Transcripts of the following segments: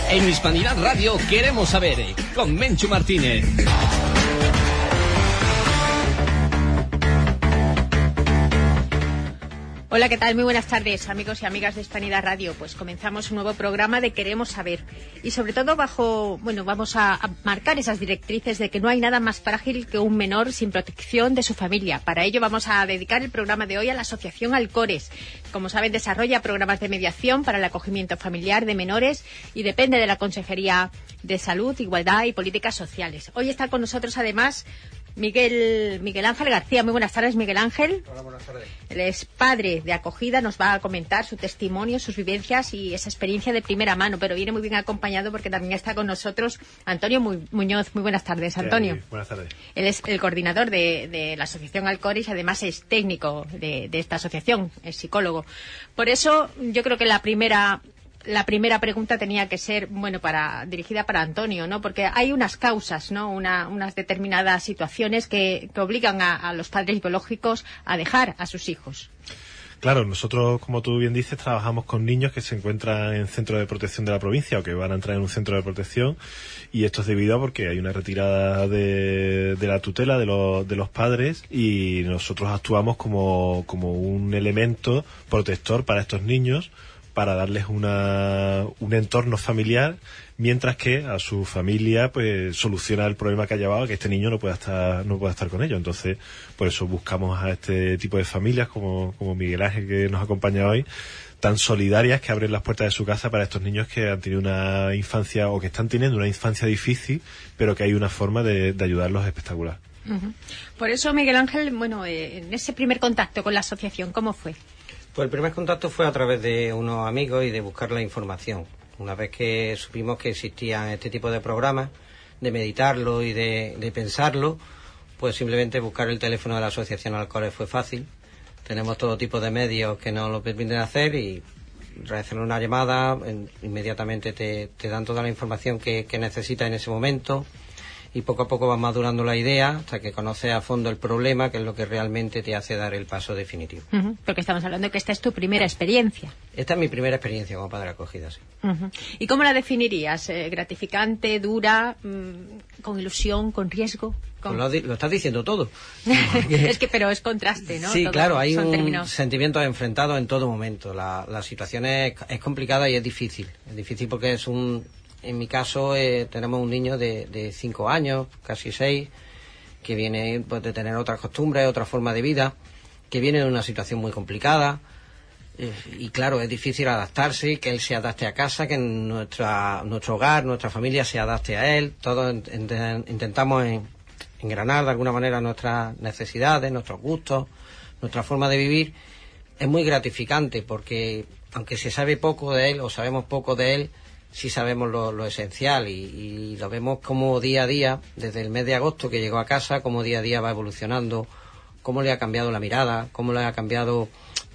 En Hispanidad Radio queremos saber, con Menchu Martínez. Hola, ¿qué tal? Muy buenas tardes, amigos y amigas de Hispanidad Radio. Pues comenzamos un nuevo programa de Queremos Saber. Y sobre todo vamos a marcar esas directrices de que no hay nada más frágil que un menor sin protección de su familia. Para ello vamos a dedicar el programa de hoy a la Asociación Alcores. Como saben, desarrolla programas de mediación para el acogimiento familiar de menores y depende de la Consejería de Salud, Igualdad y Políticas Sociales. Hoy está con nosotros, además, Miguel Ángel García. Muy buenas tardes, Miguel Ángel. Hola, buenas tardes. Él es padre de acogida, nos va a comentar su testimonio, sus vivencias y esa experiencia de primera mano, pero viene muy bien acompañado porque también está con nosotros Antonio Muñoz. Muy buenas tardes, Antonio. Buenas tardes. Él es el coordinador de la Asociación Alcores y además es técnico de esta asociación, es psicólogo. Por eso yo creo que la primera pregunta tenía que ser, dirigida para Antonio, ¿no? Porque hay unas causas, ¿no? Unas determinadas situaciones que obligan a los padres biológicos a dejar a sus hijos. Claro, nosotros, como tú bien dices, trabajamos con niños que se encuentran en centros de protección de la provincia o que van a entrar en un centro de protección, y esto es debido a porque hay una retirada de la tutela de los padres, y nosotros actuamos como un elemento protector para estos niños, para darles un entorno familiar, mientras que a su familia pues soluciona el problema que ha llevado, que este niño no pueda estar con ellos. Entonces, por eso buscamos a este tipo de familias como Miguel Ángel, que nos acompaña hoy, tan solidarias, que abren las puertas de su casa para estos niños que han tenido una infancia o que están teniendo una infancia difícil, pero que hay una forma de ayudarlos espectacular. Uh-huh. Por eso, Miguel Ángel, en ese primer contacto con la asociación, ¿cómo fue? Pues el primer contacto fue a través de unos amigos y de buscar la información. Una vez que supimos que existían este tipo de programas, de meditarlo y de pensarlo, pues simplemente buscar el teléfono de la Asociación Alcores fue fácil. Tenemos todo tipo de medios que nos lo permiten hacer y realizar una llamada, inmediatamente te dan toda la información que necesitas en ese momento. Y poco a poco va madurando la idea hasta que conoces a fondo el problema, que es lo que realmente te hace dar el paso definitivo. Uh-huh. Porque estamos hablando de que esta es tu primera experiencia. Esta es mi primera experiencia como padre de acogida, sí. Uh-huh. ¿Y cómo la definirías? ¿Gratificante, dura, con ilusión, con riesgo? Pues lo estás diciendo todo. Pero es contraste, ¿no? Sí, todo, claro, hay un términos. sentimiento enfrentado en todo momento. La situación es complicada y es difícil. Es difícil porque en mi caso tenemos un niño de 5 años, casi 6, que viene pues, de tener otras costumbres, otra forma de vida, que viene de una situación muy complicada, y claro, es difícil adaptarse, que él se adapte a casa, que nuestro hogar, nuestra familia se adapte a él. Todos intentamos engranar de alguna manera nuestras necesidades, nuestros gustos, nuestra forma de vivir. Es muy gratificante porque aunque se sabe poco de él o sabemos poco de él, sí sabemos lo esencial y lo vemos como día a día, desde el mes de agosto que llegó a casa, como día a día va evolucionando, cómo le ha cambiado la mirada, cómo le ha cambiado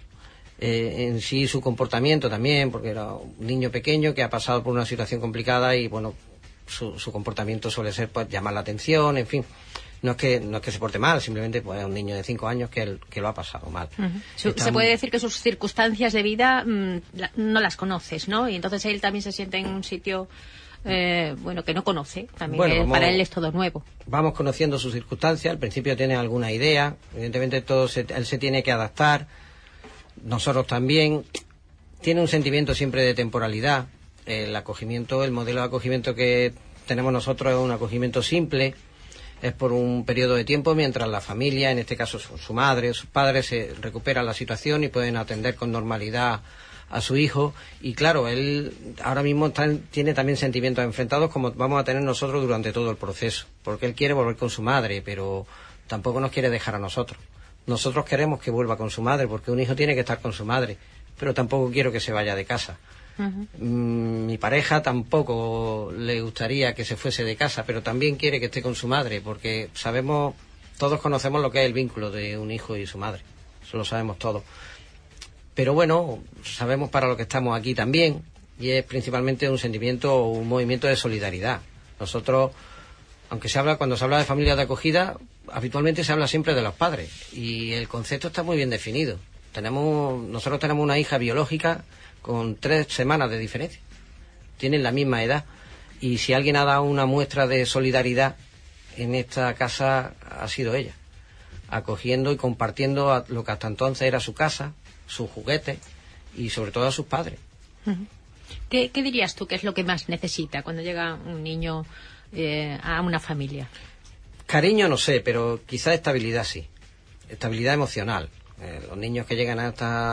en sí su comportamiento también, porque era un niño pequeño que ha pasado por una situación complicada y bueno, su comportamiento suele ser pues llamar la atención, en fin. No es que se porte mal, simplemente pues es un niño de 5 años que lo ha pasado mal. Uh-huh. Se puede decir que sus circunstancias de vida no las conoces, ¿no? Y entonces él también se siente en un sitio que no conoce. También para él es todo nuevo. Vamos conociendo sus circunstancias. Al principio tiene alguna idea. Evidentemente él se tiene que adaptar. Nosotros también. Tiene un sentimiento siempre de temporalidad. El modelo de acogimiento que tenemos nosotros es un acogimiento simple. Es por un periodo de tiempo mientras la familia, en este caso su madre o sus padres, se recuperan la situación y pueden atender con normalidad a su hijo. Y claro, él ahora mismo tiene también sentimientos enfrentados como vamos a tener nosotros durante todo el proceso. Porque él quiere volver con su madre, pero tampoco nos quiere dejar a nosotros. Nosotros queremos que vuelva con su madre, porque un hijo tiene que estar con su madre, pero tampoco quiero que se vaya de casa. Uh-huh. Mi pareja tampoco le gustaría que se fuese de casa, pero también quiere que esté con su madre, porque todos conocemos lo que es el vínculo de un hijo y su madre, eso lo sabemos todos. Pero bueno, sabemos para lo que estamos aquí también, y es principalmente un sentimiento o un movimiento de solidaridad. Nosotros, cuando se habla de familias de acogida, habitualmente se habla siempre de los padres, y el concepto está muy bien definido. Nosotros tenemos una hija biológica con 3 semanas de diferencia. tienen la misma edad. Y si alguien ha dado una muestra de solidaridad en esta casa, ha sido ella, acogiendo y compartiendo lo que hasta entonces era su casa, sus juguetes y sobre todo a sus padres. ¿Qué dirías tú que es lo que más necesita cuando llega un niño a una familia? Cariño no sé, pero quizás estabilidad sí, estabilidad emocional. Los niños que llegan a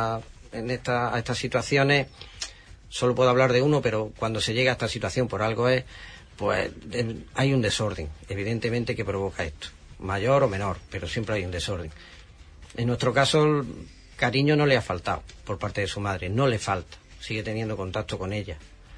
estas situaciones, solo puedo hablar de uno, pero cuando se llega a esta situación por algo pues hay un desorden, evidentemente, que provoca esto, mayor o menor, pero siempre hay un desorden. En nuestro caso, el cariño no le ha faltado por parte de su madre, no le falta, sigue teniendo contacto con ella.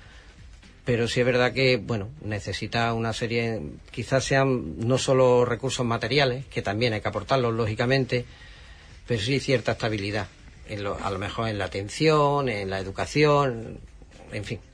Pero sí es verdad que, bueno, necesita una serie, quizás sean no solo recursos materiales, que también hay que aportarlos, lógicamente, pero sí cierta estabilidad, a lo mejor en la atención, en la educación, en fin.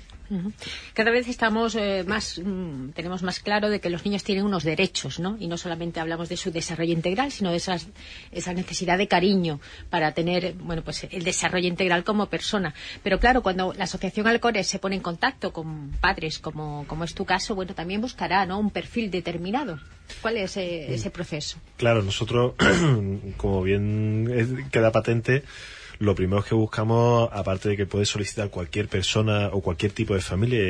Cada vez estamos tenemos más claro de que los niños tienen unos derechos, ¿no? Y no solamente hablamos de su desarrollo integral, sino de esa necesidad de cariño para tener, bueno, pues el desarrollo integral como persona. Pero claro, cuando la Asociación Alcores se pone en contacto con padres, como es tu caso, bueno, también buscará, ¿no?, un perfil determinado. ¿Cuál es ese proceso? Claro, nosotros, como bien queda patente, lo primero que buscamos, aparte de que puede solicitar cualquier persona o cualquier tipo de familia,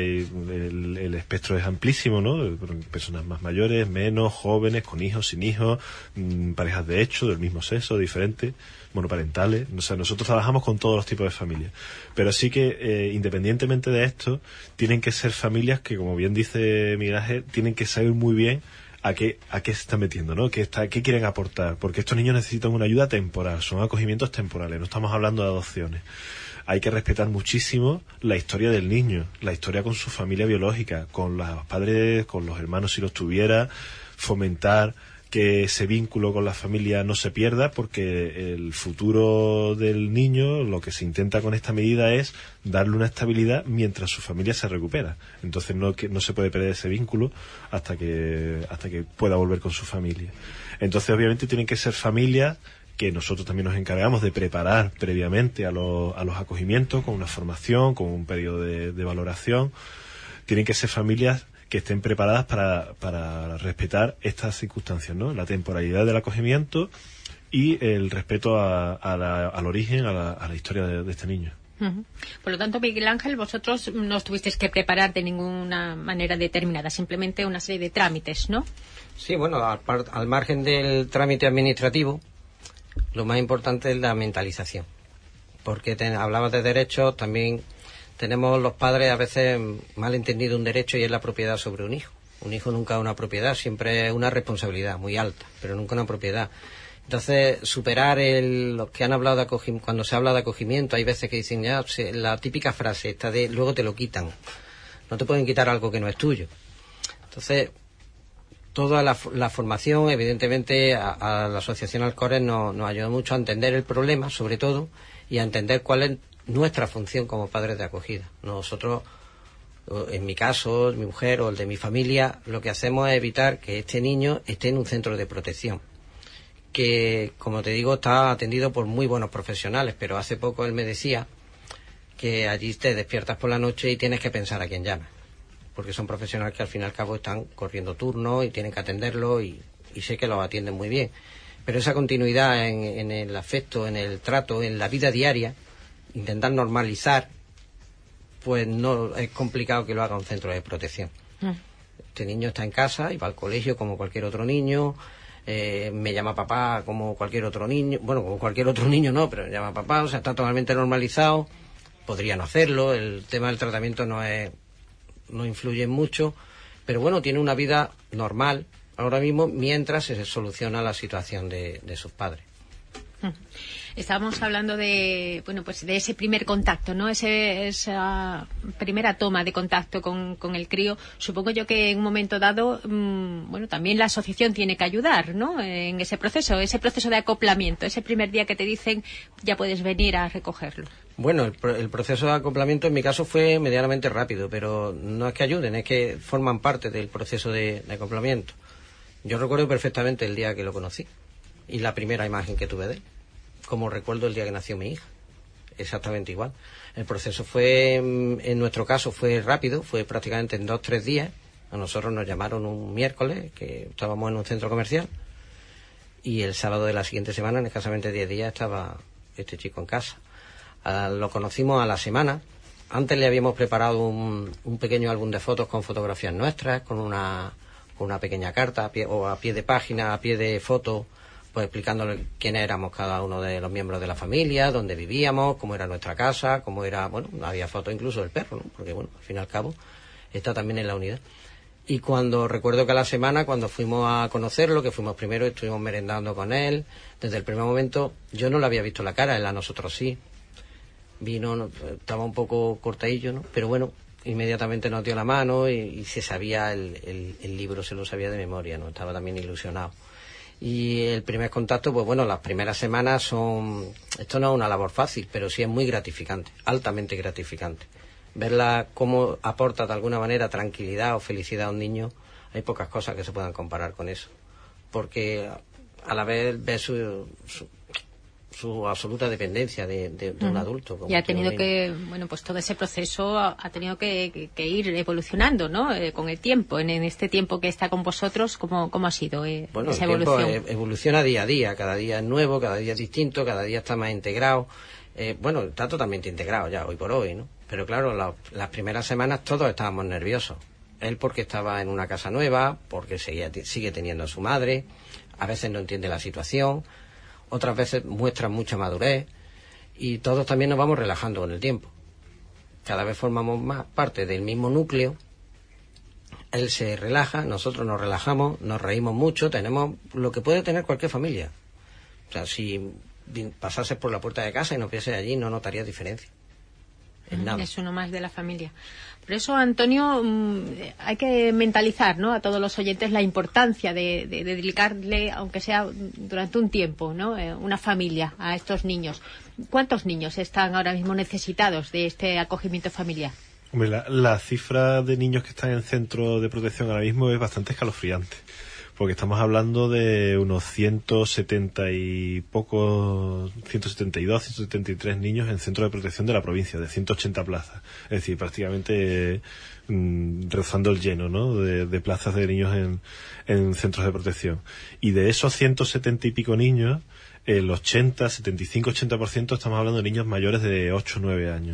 el espectro es amplísimo, ¿no? Personas más mayores, menos, jóvenes, con hijos, sin hijos, parejas de hecho, del mismo sexo, diferentes, monoparentales. O sea, nosotros trabajamos con todos los tipos de familias. Pero sí que, independientemente de esto, tienen que ser familias que, como bien dice Miguel Ángel, tienen que saber muy bien a qué se está metiendo, ¿no? ¿Qué quieren aportar? Porque estos niños necesitan una ayuda temporal, son acogimientos temporales, no estamos hablando de adopciones. Hay que respetar muchísimo la historia del niño, la historia con su familia biológica, con los padres, con los hermanos si los tuviera, fomentar que ese vínculo con la familia no se pierda, porque el futuro del niño, lo que se intenta con esta medida es darle una estabilidad mientras su familia se recupera. Entonces no se puede perder ese vínculo hasta que pueda volver con su familia. Entonces, obviamente, tienen que ser familias que nosotros también nos encargamos de preparar previamente a los acogimientos, con una formación, con un periodo de valoración. Tienen que ser familias que estén preparadas para respetar estas circunstancias, ¿no? La temporalidad del acogimiento y el respeto al origen, a la historia de este niño. Por lo tanto, Miguel Ángel, vosotros no os tuvisteis que preparar de ninguna manera determinada, simplemente una serie de trámites, ¿no? Sí, bueno, al margen del trámite administrativo, lo más importante es la mentalización. Porque hablabas de derechos, también tenemos los padres a veces mal entendido un derecho, y es la propiedad sobre un hijo. Un hijo nunca es una propiedad, siempre es una responsabilidad muy alta, pero nunca una propiedad. Entonces, superar los que han hablado de acogimiento, cuando se habla de acogimiento, hay veces que dicen ya, la típica frase esta de luego te lo quitan. No te pueden quitar algo que no es tuyo. Entonces, toda la formación, evidentemente, a la Asociación Alcores nos ayuda mucho a entender el problema, sobre todo, y a entender cuál es nuestra función como padres de acogida. Nosotros, en mi caso, mi mujer o el de mi familia, lo que hacemos es evitar que este niño esté en un centro de protección, que, como te digo, está atendido por muy buenos profesionales, pero hace poco él me decía que allí te despiertas por la noche y tienes que pensar a quién llamas, porque son profesionales que al fin y al cabo están corriendo turnos y tienen que atenderlo, y sé que los atienden muy bien, pero esa continuidad en el afecto, en el trato, en la vida diaria, intentar normalizar, pues no es complicado que lo haga un centro de protección. Este niño está en casa y va al colegio como cualquier otro niño, me llama papá como cualquier otro niño, bueno, como cualquier otro niño no, pero me llama papá, o sea, está totalmente normalizado. Podría no hacerlo, el tema del tratamiento no influye mucho, pero bueno, tiene una vida normal ahora mismo mientras se soluciona la situación de sus padres. Estábamos hablando de ese primer contacto, ¿no? Esa primera toma de contacto con el crío. Supongo yo que en un momento dado, también la asociación tiene que ayudar, ¿no? En ese proceso de acoplamiento, ese primer día que te dicen ya puedes venir a recogerlo. Bueno, el proceso de acoplamiento en mi caso fue medianamente rápido, pero no es que ayuden, es que forman parte del proceso de acoplamiento. Yo recuerdo perfectamente el día que lo conocí y la primera imagen que tuve de él, como recuerdo el día que nació mi hija. exactamente igual. El proceso fue, en nuestro caso, fue rápido, fue prácticamente en 2-3 días. A nosotros nos llamaron un miércoles, que estábamos en un centro comercial, y el sábado de la siguiente semana, en escasamente 10 días, estaba este chico en casa. Lo conocimos a la semana. Antes le habíamos preparado un pequeño álbum de fotos con fotografías nuestras, con una pequeña carta a pie de página, a pie de foto, pues explicándole quiénes éramos cada uno de los miembros de la familia, dónde vivíamos, cómo era nuestra casa, cómo era, bueno, había fotos incluso del perro, ¿no? Porque bueno, al fin y al cabo está también en la unidad. Y recuerdo que a la semana, cuando fuimos a conocerlo, que fuimos primero, estuvimos merendando con él, desde el primer momento yo no le había visto la cara, él a nosotros sí. Vino, estaba un poco cortadillo, ¿no? Pero bueno, inmediatamente nos dio la mano y se sabía el libro, se lo sabía de memoria, ¿no? Estaba también ilusionado. Y el primer contacto, pues bueno, las primeras semanas esto no es una labor fácil, pero sí es muy gratificante, altamente gratificante. Verla cómo aporta de alguna manera tranquilidad o felicidad a un niño, hay pocas cosas que se puedan comparar con eso. Porque a la vez ves su absoluta dependencia de un adulto. Y ha tenido que, bueno, pues todo ese proceso ha tenido que ir evolucionando, ¿no? Con el tiempo. En este tiempo que está con vosotros, ¿cómo ha sido bueno, esa el tiempo evolución? Evoluciona día a día, cada día es nuevo, cada día es distinto, cada día está más integrado. Bueno, está totalmente integrado ya, hoy por hoy, ¿no? Pero claro, las primeras semanas todos estábamos nerviosos. Él porque estaba en una casa nueva, porque sigue teniendo a su madre, a veces no entiende la situación, otras veces muestra mucha madurez, y todos también nos vamos relajando con el tiempo. Cada vez formamos más parte del mismo núcleo. Él se relaja, nosotros nos relajamos, nos reímos mucho, tenemos lo que puede tener cualquier familia. O sea, si pasases por la puerta de casa y nos vieses allí, no notarías diferencia. Es uno más de la familia. Por eso, Antonio, hay que mentalizar, ¿no?, a todos los oyentes la importancia de dedicarle, aunque sea durante un tiempo, ¿no?, una familia a estos niños. ¿Cuántos niños están ahora mismo necesitados de este acogimiento familiar? Hombre, la cifra de niños que están en centro de protección ahora mismo es bastante escalofriante, porque estamos hablando de unos 170 y pocos, 172, 173 niños en centro de protección de la provincia, de 180 plazas. Es decir, prácticamente rozando el lleno, ¿no?, de plazas de niños en centros de protección. Y de esos 170 y pico niños, el 75-80% estamos hablando de niños mayores de 8 o 9 años.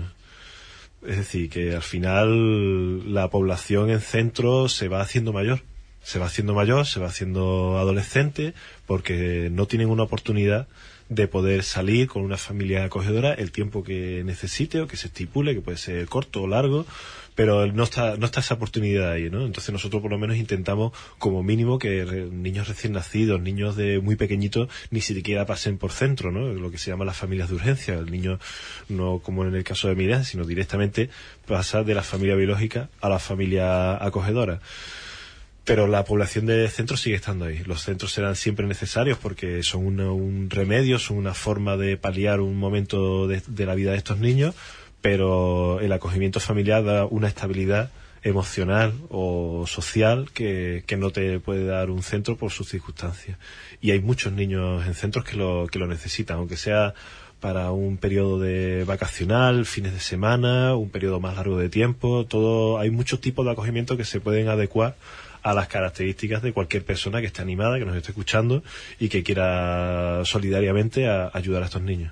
Es decir, que al final la población en centro se va haciendo mayor, se va haciendo adolescente, porque no tienen una oportunidad de poder salir con una familia acogedora el tiempo que necesite o que se estipule, que puede ser corto o largo, pero no está esa oportunidad ahí, ¿no? Entonces nosotros por lo menos intentamos como mínimo que niños recién nacidos, niños de muy pequeñitos, ni siquiera pasen por centro, ¿no? Lo que se llama las familias de urgencia. El niño, no como en el caso de Miriam, sino directamente pasa de la familia biológica a la familia acogedora. Pero la población de centros sigue estando ahí. Los centros serán siempre necesarios porque son un remedio, son una forma de paliar un momento de la vida de estos niños, pero el acogimiento familiar da una estabilidad emocional o social que no te puede dar un centro por sus circunstancias. Y hay muchos niños en centros que lo necesitan, aunque sea para un periodo de vacacional, fines de semana, un periodo más largo de tiempo. Hay muchos tipos de acogimiento que se pueden adecuar a las características de cualquier persona que esté animada, que nos esté escuchando y que quiera solidariamente ayudar a estos niños.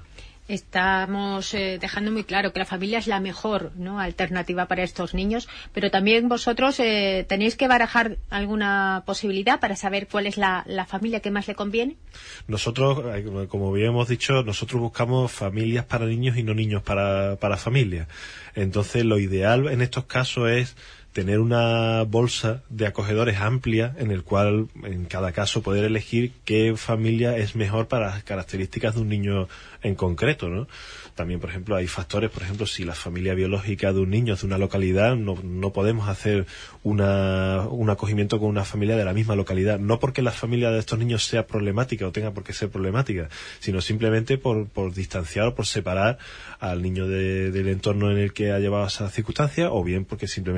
Estamos dejando muy claro que la familia es la mejor, ¿no?, alternativa para estos niños, pero también vosotros tenéis que barajar alguna posibilidad para saber cuál es la familia que más le conviene. Nosotros, como bien hemos dicho, nosotros buscamos familias para niños y no niños para familias. Entonces, lo ideal en estos casos es tener una bolsa de acogedores amplia en el cual en cada caso poder elegir qué familia es mejor para las características de un niño en concreto, ¿no? También, por ejemplo, hay factores, por ejemplo, si la familia biológica de un niño es de una localidad, no podemos hacer un acogimiento con una familia de la misma localidad, no porque la familia de estos niños sea problemática o tenga por qué ser problemática, sino simplemente por distanciar o por separar al niño del entorno en el que ha llevado esa circunstancia, o bien porque simplemente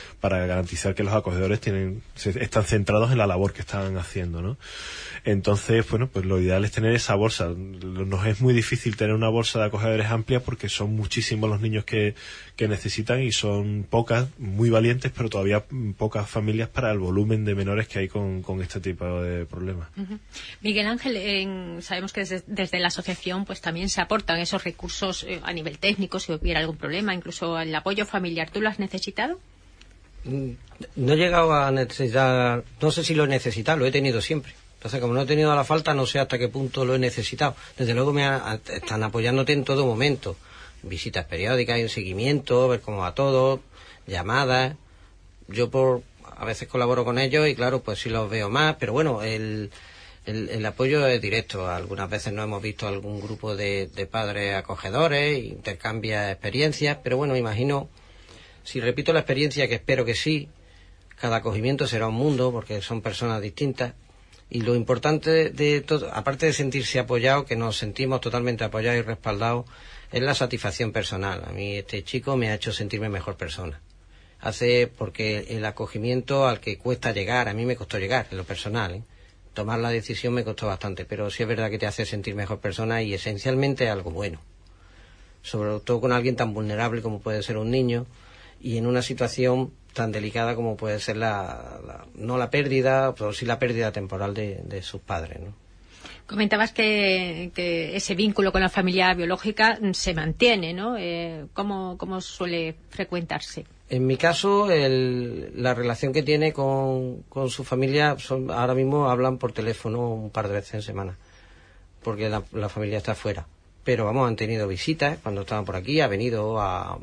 para garantizar que los acogedores están centrados en la labor que están haciendo, ¿no? Entonces, bueno, pues lo ideal es tener esa bolsa. Nos es muy difícil tener una bolsa de acogedores amplia porque son muchísimos los niños que necesitan y son pocas, muy valientes, pero todavía pocas familias para el volumen de menores que hay con este tipo de problemas. Uh-huh. Miguel Ángel, sabemos que desde la asociación pues también se aportan esos recursos a nivel técnico, si hubiera algún problema, incluso el apoyo familiar. ¿Tú lo has necesitado? No he llegado a necesitar, no sé si lo he necesitado, lo he tenido siempre. Entonces, como no he tenido la falta, no sé hasta qué punto lo he necesitado. Desde luego están apoyándote en todo momento. Visitas periódicas, en seguimiento, ver cómo va todo, llamadas. Yo a veces colaboro con ellos y claro, pues sí los veo más, pero bueno, el apoyo es directo. Algunas veces nos hemos visto algún grupo de padres acogedores, intercambia experiencias, pero bueno, imagino, si repito la experiencia, que espero que sí, cada acogimiento será un mundo, porque son personas distintas. Y lo importante de todo, aparte de sentirse apoyado, que nos sentimos totalmente apoyados y respaldados, es la satisfacción personal. A mí este chico me ha hecho sentirme mejor persona. Porque el acogimiento al que cuesta llegar, a mí me costó llegar, en lo personal, ¿eh? Tomar la decisión me costó bastante, pero sí es verdad que te hace sentir mejor persona y esencialmente algo bueno. Sobre todo con alguien tan vulnerable como puede ser un niño y en una situación tan delicada como puede ser no la pérdida, pero sí la pérdida temporal de sus padres, ¿no? Comentabas que ese vínculo con la familia biológica se mantiene, ¿no? ¿Cómo suele frecuentarse? En mi caso, la relación que tiene con su familia, ahora mismo hablan por teléfono un par de veces en semana, porque la familia está fuera. Pero vamos, han tenido visitas cuando estaban por aquí, han venido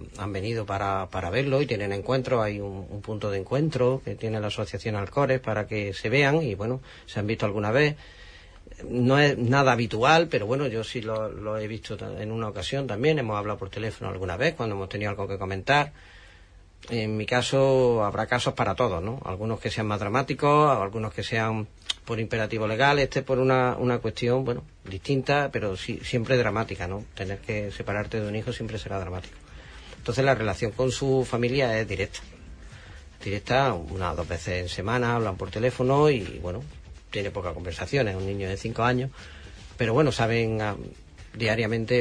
para verlo y tienen encuentros, hay un punto de encuentro que tiene la asociación Alcores para que se vean y bueno, se han visto alguna vez. No es nada habitual, pero bueno, yo sí lo he visto en una ocasión también, hemos hablado por teléfono alguna vez cuando hemos tenido algo que comentar. En mi caso habrá casos para todos, ¿no? Algunos que sean más dramáticos, algunos que sean por imperativo legal, por una cuestión, bueno, distinta, pero sí, siempre dramática, ¿no? Tener que separarte de un hijo siempre será dramático. Entonces la relación con su familia es directa. Directa, 1 o 2 veces en semana, hablan por teléfono y, bueno, tiene pocas conversaciones, es un niño de 5 años, pero bueno, saben diariamente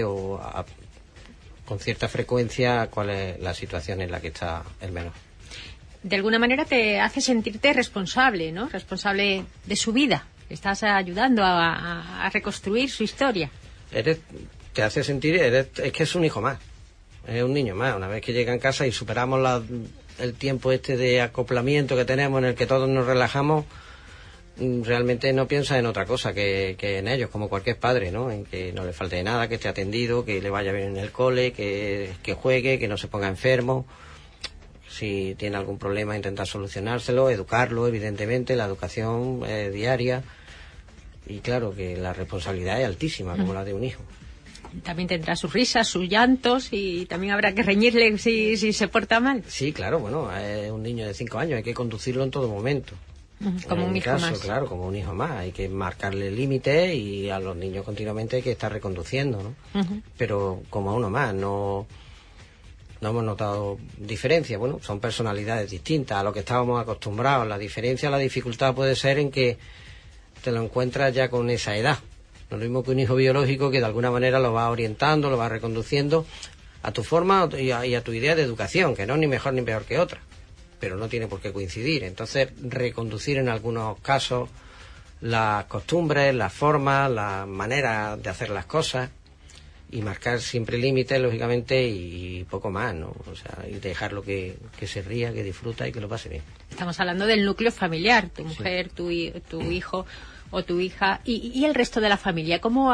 con cierta frecuencia cuál es la situación en la que está el menor. De alguna manera te hace sentirte responsable, ¿no? Responsable de su vida. Estás ayudando a reconstruir su historia. Te hace sentir, es que es un hijo más, es un niño más. Una vez que llega en casa y superamos el tiempo de acoplamiento que tenemos en el que todos nos relajamos, realmente no piensas en otra cosa que en ellos, como cualquier padre, ¿no? En que no le falte nada, que esté atendido, que le vaya bien en el cole, que juegue, que no se ponga enfermo. Si tiene algún problema, intentar solucionárselo, educarlo, evidentemente, la educación diaria. Y claro que la responsabilidad es altísima, como la de un hijo. También tendrá sus risas, sus llantos y también habrá que reñirle si se porta mal. Sí, claro, bueno, es un niño de 5 años, hay que conducirlo en todo momento. Como un hijo más. Claro, como un hijo más. Hay que marcarle límites y a los niños continuamente hay que estar reconduciendo, ¿no? Uh-huh. Pero como a uno más, no hemos notado diferencia. Bueno, son personalidades distintas a lo que estábamos acostumbrados. La diferencia, la dificultad puede ser en que te lo encuentras ya con esa edad. No es lo mismo que un hijo biológico que de alguna manera lo va orientando, lo va reconduciendo a tu forma y a tu idea de educación, que no es ni mejor ni peor que otra, pero no tiene por qué coincidir. Entonces, reconducir en algunos casos las costumbres, las formas, la manera de hacer las cosas y marcar siempre límites, lógicamente, y poco más, ¿no? O sea, y dejarlo que se ría, que disfruta y que lo pase bien. Estamos hablando del núcleo familiar, tu mujer, sí. tu hijo o tu hija y el resto de la familia. ¿Cómo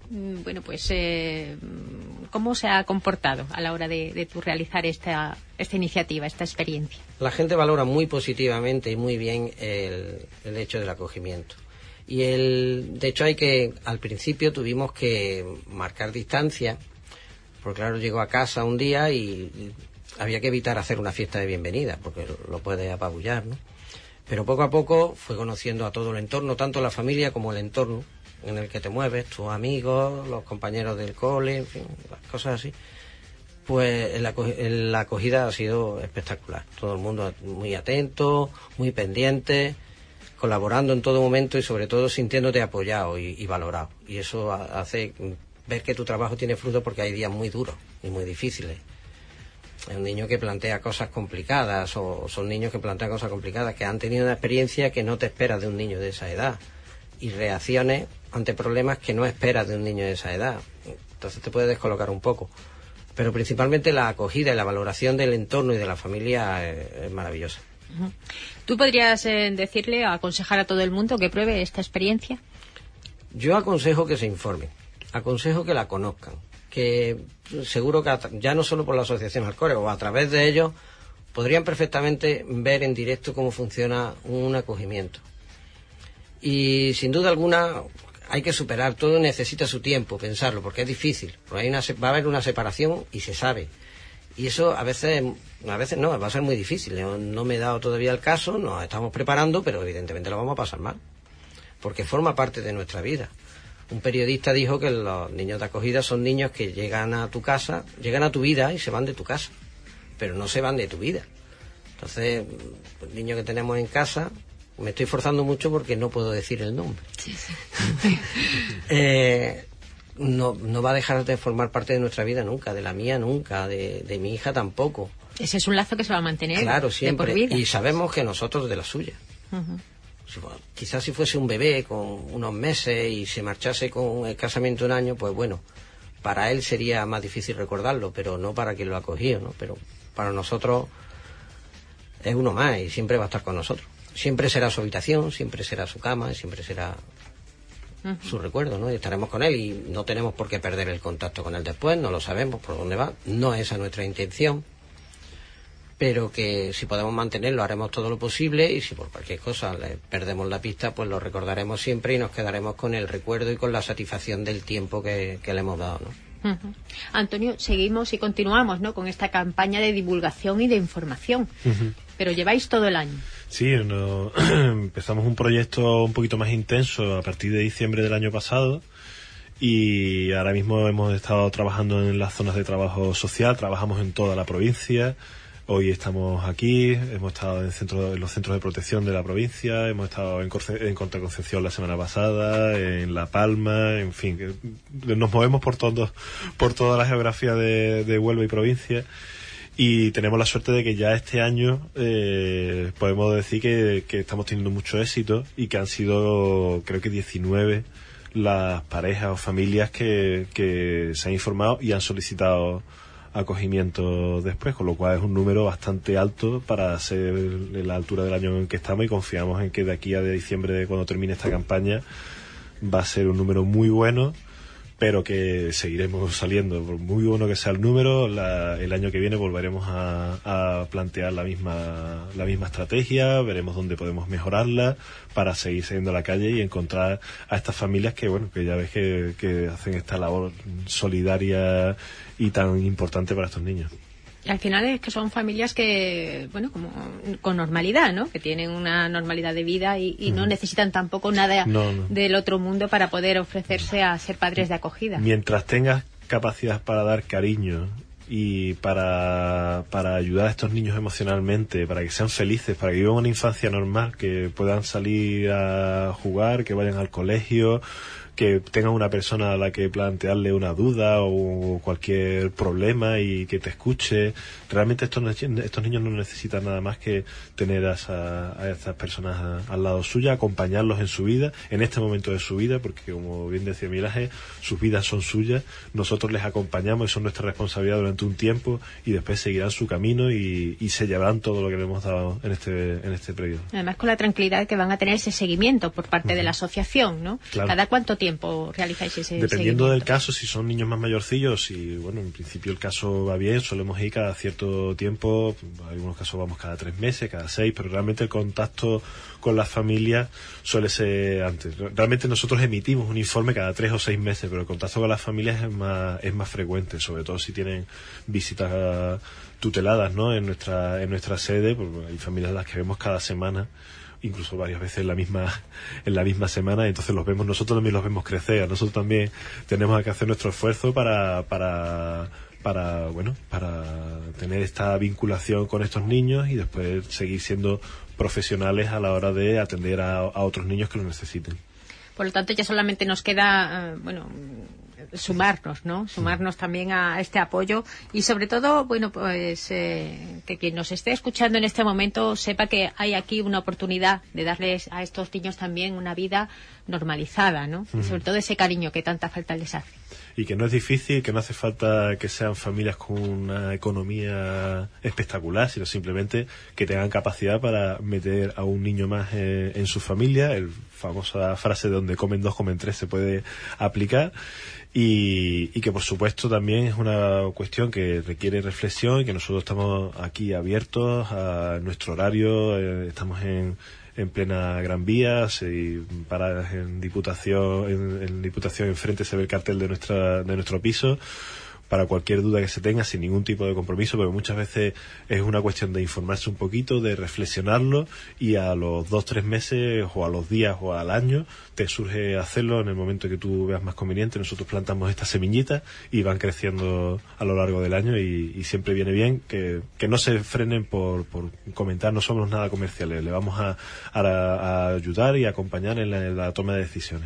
cómo se ha comportado a la hora de tu realizar esta iniciativa, esta experiencia? La gente valora muy positivamente y muy bien el hecho del acogimiento. Y de hecho al principio tuvimos que marcar distancia, porque claro, llegó a casa un día y había que evitar hacer una fiesta de bienvenida, porque lo puede apabullar, ¿no? Pero poco a poco fue conociendo a todo el entorno, tanto la familia como el entorno en el que te mueves, tus amigos, los compañeros del cole, en fin, las cosas así. Pues la acogida ha sido espectacular. Todo el mundo muy atento, muy pendiente, colaborando en todo momento y sobre todo sintiéndote apoyado y valorado. Y eso hace ver que tu trabajo tiene fruto, porque hay días muy duros y muy difíciles. Hay un niño que plantea cosas complicadas, o son niños que plantean cosas complicadas, que han tenido una experiencia que no te esperas de un niño de esa edad, y reacciones ante problemas que no esperas de un niño de esa edad. Entonces te puede descolocar un poco. Pero principalmente la acogida y la valoración del entorno y de la familia es maravillosa. ¿Tú podrías decirle, aconsejar a todo el mundo que pruebe esta experiencia? Yo aconsejo que se informen, aconsejo que la conozcan, que seguro que ya no solo por la Asociación Alcores, o a través de ellos, podrían perfectamente ver en directo cómo funciona un acogimiento. Y sin duda alguna hay que superar, todo necesita su tiempo, pensarlo, porque es difícil. Porque va a haber una separación y se sabe. Y eso a veces no, va a ser muy difícil. No me he dado todavía el caso, nos estamos preparando, pero evidentemente lo vamos a pasar mal, porque forma parte de nuestra vida. Un periodista dijo que los niños de acogida son niños que llegan a tu casa, llegan a tu vida y se van de tu casa, pero no se van de tu vida. Entonces, el niño que tenemos en casa, me estoy forzando mucho porque no puedo decir el nombre. Sí. No va a dejar de formar parte de nuestra vida nunca, de la mía nunca, de mi hija tampoco. Ese es un lazo que se va a mantener, claro, siempre, de por vida. Y sabemos que nosotros de la suya. Quizás si fuese un bebé con unos meses y se marchase con escasamente un año, pues bueno, para él sería más difícil recordarlo, pero no para quien lo ha acogido, ¿no? Pero para nosotros es uno más y siempre va a estar con nosotros. Siempre será su habitación, siempre será su cama, siempre será su recuerdo, ¿no? Y estaremos con él y no tenemos por qué perder el contacto con él después, no lo sabemos por dónde va, no es esa nuestra intención, pero que si podemos mantenerlo haremos todo lo posible, y si por cualquier cosa le perdemos la pista, pues lo recordaremos siempre y nos quedaremos con el recuerdo y con la satisfacción del tiempo que le hemos dado, ¿no? Antonio, seguimos y continuamos, ¿no?, con esta campaña de divulgación y de información, pero lleváis todo el año. Sí, empezamos un proyecto un poquito más intenso a partir de diciembre del año pasado, y ahora mismo hemos estado trabajando en las zonas de trabajo social, trabajamos en toda la provincia. Hoy estamos aquí, hemos estado en los centros de protección de la provincia, hemos estado en Concepción la semana pasada, en La Palma, en fin, nos movemos por toda la geografía de Huelva y provincia, y tenemos la suerte de que ya este año podemos decir que estamos teniendo mucho éxito, y que han sido, creo que 19 las parejas o familias que se han informado y han solicitado acogimiento después, con lo cual es un número bastante alto para ser la altura del año en que estamos, y confiamos en que de aquí a diciembre, cuando termine esta campaña, va a ser un número muy bueno, pero que seguiremos saliendo. Por muy bueno que sea el número, el año que viene volveremos a plantear la misma estrategia, veremos dónde podemos mejorarla para seguir saliendo a la calle y encontrar a estas familias que ya ves que hacen esta labor solidaria y tan importante para estos niños. Y al final es que son familias que, como con normalidad, ¿no? Que tienen una normalidad de vida y no necesitan tampoco nada del otro mundo para poder ofrecerse a ser padres de acogida. Mientras tengas capacidad para dar cariño y para ayudar a estos niños emocionalmente, para que sean felices, para que vivan una infancia normal, que puedan salir a jugar, que vayan al colegio, que tengan una persona a la que plantearle una duda o cualquier problema y que te escuche. Realmente estos niños no necesitan nada más que tener a estas personas al lado suya, acompañarlos en su vida, en este momento de su vida, porque como bien decía Miguel Ángel, sus vidas son suyas, nosotros les acompañamos y son nuestra responsabilidad durante un tiempo, y después seguirán su camino y se llevarán todo lo que le hemos dado en este periodo. Además, con la tranquilidad que van a tener ese seguimiento por parte de la asociación, ¿no? Claro. ¿Cada cuánto tiempo realizáis ese seguimiento? Dependiendo del caso, si son niños más mayorcillos, y en principio el caso va bien, solemos ir cada cierto tiempo, en algunos casos vamos cada 3 meses, cada 6, pero realmente el contacto con las familias suele ser antes. Realmente nosotros emitimos un informe cada 3 o 6 meses, pero el contacto con las familias es más frecuente, sobre todo si tienen visitas tuteladas, ¿no? En nuestra sede, porque hay familias a las que vemos cada semana, incluso varias veces en la misma semana, y entonces nosotros también los vemos crecer. Nosotros también tenemos que hacer nuestro esfuerzo para para tener esta vinculación con estos niños y después seguir siendo profesionales a la hora de atender a otros niños que lo necesiten. Por lo tanto, ya solamente nos queda, sumarnos, ¿no? Sumarnos también a este apoyo y sobre todo, que quien nos esté escuchando en este momento sepa que hay aquí una oportunidad de darles a estos niños también una vida normalizada, ¿no? Y sobre todo ese cariño que tanta falta les hace. Y que no es difícil, que no hace falta que sean familias con una economía espectacular, sino simplemente que tengan capacidad para meter a un niño más en su familia. La famosa frase de donde comen dos, comen tres se puede aplicar. Y que por supuesto también es una cuestión que requiere reflexión y que nosotros estamos aquí abiertos a nuestro horario, estamos en plena Gran Vía, si paras en Diputación, en Diputación enfrente se ve el cartel de nuestro piso, para cualquier duda que se tenga, sin ningún tipo de compromiso, porque muchas veces es una cuestión de informarse un poquito, de reflexionarlo, y a los 2-3 meses, o a los días, o al año, te surge hacerlo en el momento que tú veas más conveniente. Nosotros plantamos estas semillitas y van creciendo a lo largo del año, y siempre viene bien que no se frenen por comentar. No somos nada comerciales, le vamos a ayudar y acompañar en la toma de decisiones.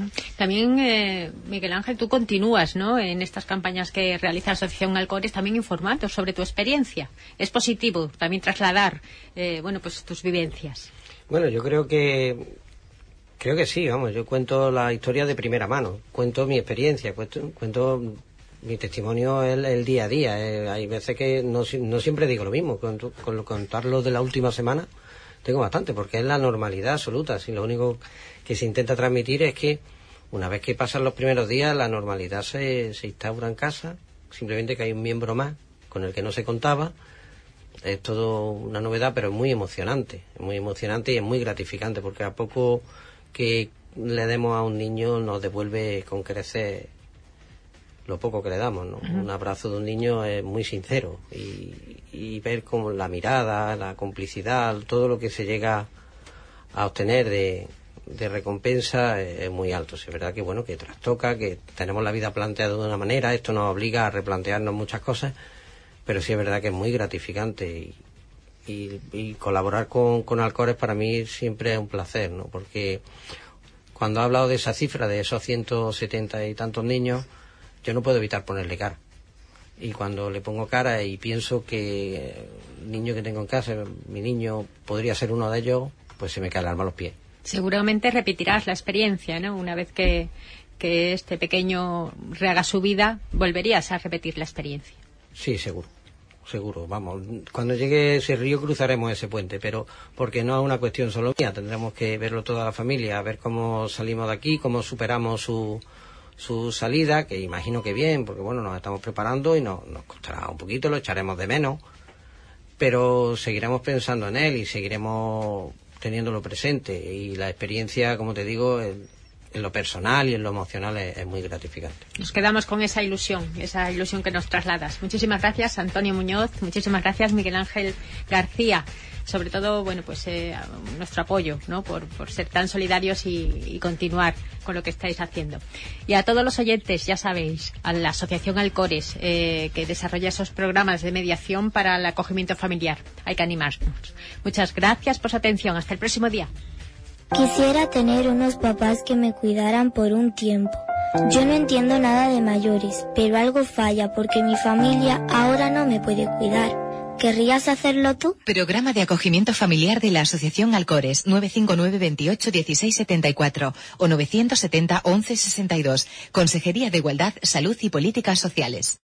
También, Miguel Ángel, tú continúas, ¿no?, en estas campañas que realiza la Asociación Alcores, también informando sobre tu experiencia. Es positivo también trasladar, tus vivencias. Bueno, yo creo que sí, vamos, yo cuento la historia de primera mano, cuento mi experiencia, cuento mi testimonio el día a día. Hay veces que no siempre digo lo mismo, con contarlo de la última semana tengo bastante, porque es la normalidad absoluta. Si lo único que se intenta transmitir es que una vez que pasan los primeros días, la normalidad se instaura en casa, simplemente que hay un miembro más con el que no se contaba. Es todo una novedad, pero es muy emocionante y es muy gratificante, porque a poco que le demos a un niño nos devuelve con creces lo poco que le damos, ¿no? Un abrazo de un niño es muy sincero, y ver como la mirada, la complicidad, todo lo que se llega a obtener de recompensa es muy alto. Es verdad que que trastoca, que tenemos la vida planteada de una manera, esto nos obliga a replantearnos muchas cosas, pero sí es verdad que es muy gratificante, y colaborar con Alcores para mí siempre es un placer, ¿no? Porque cuando ha hablado de esa cifra, de esos 170 y tantos niños, yo no puedo evitar ponerle cara. Y cuando le pongo cara y pienso que el niño que tengo en casa, mi niño, podría ser uno de ellos, pues se me cae el alma a los pies. Seguramente repetirás la experiencia, ¿no? Una vez que este pequeño rehaga su vida, volverías a repetir la experiencia. Sí, seguro. Vamos, cuando llegue ese río cruzaremos ese puente, pero porque no es una cuestión solo mía, tendremos que verlo toda la familia, a ver cómo salimos de aquí, cómo superamos su salida, que imagino que bien, porque nos estamos preparando y nos costará un poquito, lo echaremos de menos, pero seguiremos pensando en él y seguiremos teniéndolo presente, y la experiencia, como te digo, en lo personal y en lo emocional es muy gratificante. Nos quedamos con esa ilusión que nos trasladas. Muchísimas gracias, Antonio Muñoz, muchísimas gracias, Miguel Ángel García. Sobre todo, nuestro apoyo, ¿no?, por ser tan solidarios y continuar con lo que estáis haciendo. Y a todos los oyentes, ya sabéis, a la Asociación Alcores, que desarrolla esos programas de mediación para el acogimiento familiar. Hay que animarnos. Muchas gracias por su atención. Hasta el próximo día. Quisiera tener unos papás que me cuidaran por un tiempo. Yo no entiendo nada de mayores, pero algo falla porque mi familia ahora no me puede cuidar. ¿Querrías hacerlo tú? Programa de acogimiento familiar de la Asociación Alcores, 959 28 16 74 o 970 11 62. Consejería de Igualdad, Salud y Políticas Sociales.